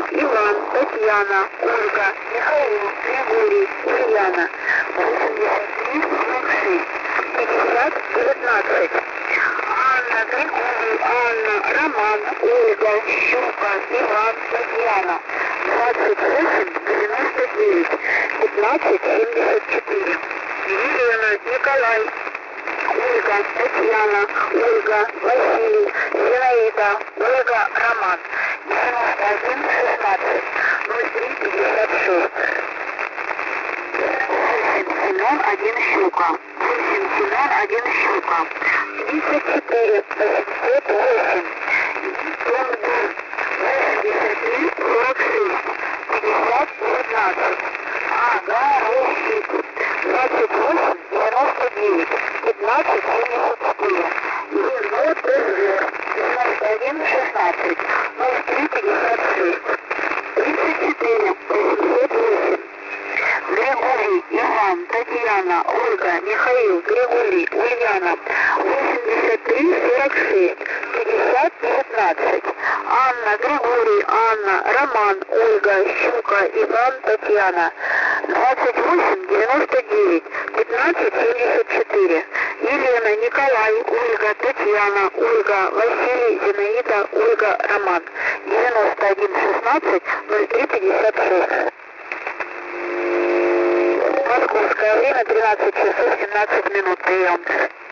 Иван, Татьяна, Ольга, Михаил, Григорий, Ульяна. 83 46 50 19. Анна, Григорий, Анна, Роман, Ольга, Щука, Иван, Татьяна. 28 99 15 74. Елена, Николай, Ольга, Татьяна, Ольга, Василий, Зинаида, Ольга, Роман. 91 16 03 56. 8 Семен, 1 Щука. 8 Семен, 1 Щука. 54 808. Дом Дурь. 83 46 50 19. Огородчик. 28 99 15 74. ЕГТЗ. 91 16 03 56. 34 808. Григорий, Иван, Татьяна, Ольга, Михаил, Григорий, Ульяна. 83 46 50 19. Анна, Григорий, Анна, Роман, Ольга, Щука, Иван, Татьяна. 28 99 15 74. Елена, Николай, Ольга, Татьяна, Ольга, Василий, Зинаида, Ольга, Роман. 91 16 03 56. Московское время 13 часов 17 минут. Прием.